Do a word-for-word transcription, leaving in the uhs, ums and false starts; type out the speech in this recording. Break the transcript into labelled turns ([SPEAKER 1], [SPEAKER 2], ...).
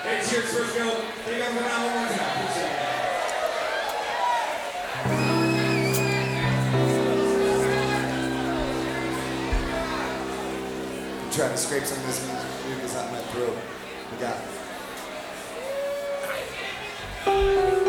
[SPEAKER 1] Hey, cheers, first go. Take up the round one more time. Appreciate it. I'm trying to scrape some of this mucus out of my throat. We got it.